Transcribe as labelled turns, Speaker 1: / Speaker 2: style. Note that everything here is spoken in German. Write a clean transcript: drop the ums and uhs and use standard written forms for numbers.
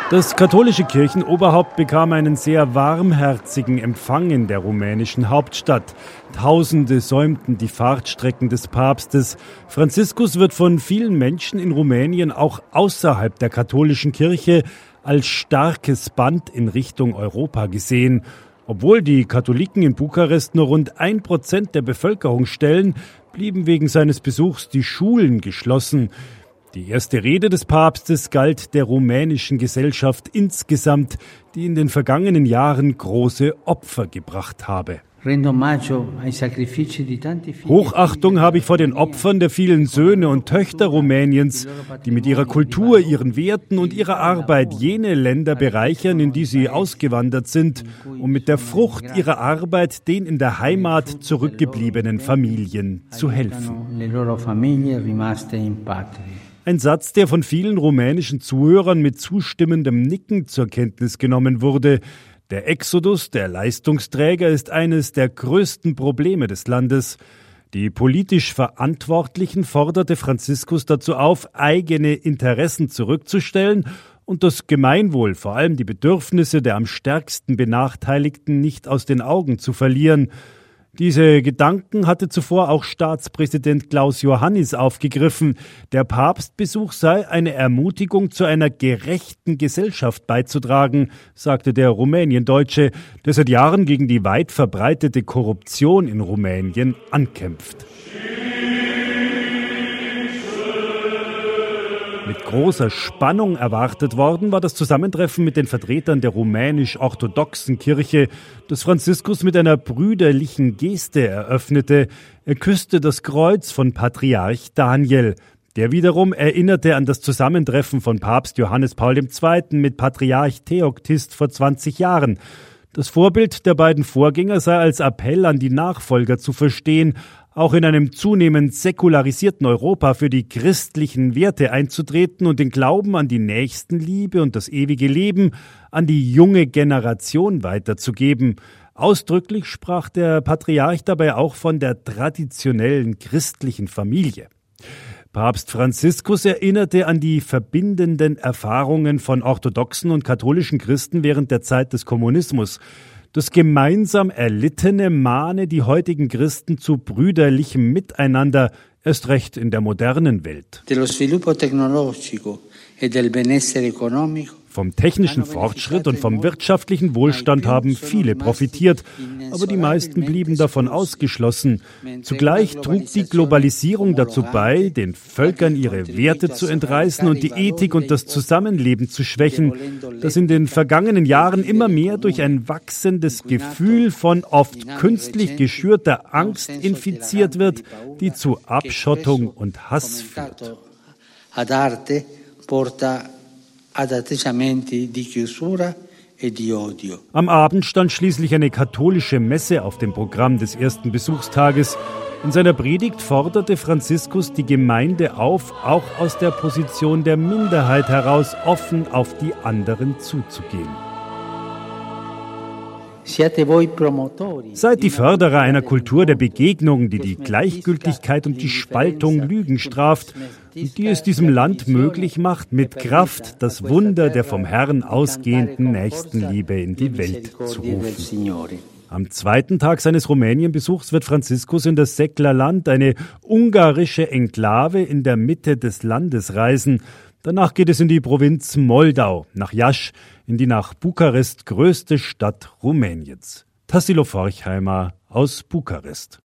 Speaker 1: Das katholische Kirchenoberhaupt bekam einen sehr warmherzigen Empfang in der rumänischen Hauptstadt. Tausende säumten die Fahrtstrecken des Papstes. Franziskus wird von vielen Menschen in Rumänien auch außerhalb der katholischen Kirche als starkes Band in Richtung Europa gesehen. Obwohl die Katholiken in Bukarest nur rund 1% der Bevölkerung stellen, blieben wegen seines Besuchs die Schulen geschlossen. Die erste Rede des Papstes galt der rumänischen Gesellschaft insgesamt, die in den vergangenen Jahren große Opfer gebracht habe. Hochachtung habe ich vor den Opfern der vielen Söhne und Töchter Rumäniens, die mit ihrer Kultur, ihren Werten und ihrer Arbeit jene Länder bereichern, in die sie ausgewandert sind, um mit der Frucht ihrer Arbeit den in der Heimat zurückgebliebenen Familien zu helfen. Ein Satz, der von vielen rumänischen Zuhörern mit zustimmendem Nicken zur Kenntnis genommen wurde. Der Exodus der Leistungsträger ist eines der größten Probleme des Landes. Die politisch Verantwortlichen forderte Franziskus dazu auf, eigene Interessen zurückzustellen und das Gemeinwohl, vor allem die Bedürfnisse der am stärksten Benachteiligten, nicht aus den Augen zu verlieren. Diese Gedanken hatte zuvor auch Staatspräsident Klaus Iohannis aufgegriffen. Der Papstbesuch sei eine Ermutigung, zu einer gerechten Gesellschaft beizutragen, sagte der Rumäniendeutsche, der seit Jahren gegen die weit verbreitete Korruption in Rumänien ankämpft. Mit großer Spannung erwartet worden war das Zusammentreffen mit den Vertretern der rumänisch-orthodoxen Kirche, das Franziskus mit einer brüderlichen Geste eröffnete. Er küsste das Kreuz von Patriarch Daniel. Der wiederum erinnerte an das Zusammentreffen von Papst Johannes Paul II. Mit Patriarch Theoktist vor 20 Jahren. Das Vorbild der beiden Vorgänger sei als Appell an die Nachfolger zu verstehen, auch in einem zunehmend säkularisierten Europa für die christlichen Werte einzutreten und den Glauben an die Nächstenliebe und das ewige Leben an die junge Generation weiterzugeben. Ausdrücklich sprach der Patriarch dabei auch von der traditionellen christlichen Familie. Papst Franziskus erinnerte an die verbindenden Erfahrungen von orthodoxen und katholischen Christen während der Zeit des Kommunismus. Das gemeinsam Erlittene mahne die heutigen Christen zu brüderlichem Miteinander, erst recht in der modernen Welt. Vom technischen Fortschritt und vom wirtschaftlichen Wohlstand haben viele profitiert, aber die meisten blieben davon ausgeschlossen. Zugleich trug die Globalisierung dazu bei, den Völkern ihre Werte zu entreißen und die Ethik und das Zusammenleben zu schwächen, das in den vergangenen Jahren immer mehr durch ein wachsendes Gefühl von oft künstlich geschürter Angst infiziert wird, die zu Abschottung und Hass führt. Am Abend stand schließlich eine katholische Messe auf dem Programm des ersten Besuchstages. In seiner Predigt forderte Franziskus die Gemeinde auf, auch aus der Position der Minderheit heraus offen auf die anderen zuzugehen. Seid die Förderer einer Kultur der Begegnung, die die Gleichgültigkeit und die Spaltung Lügen straft und die es diesem Land möglich macht, mit Kraft das Wunder der vom Herrn ausgehenden Nächstenliebe in die Welt zu rufen. Am zweiten Tag seines Rumänienbesuchs wird Franziskus in das Seklerland, eine ungarische Enklave in der Mitte des Landes, reisen. Danach geht es in die Provinz Moldau, nach Iași, in die nach Bukarest größte Stadt Rumäniens. Tassilo Forchheimer aus Bukarest.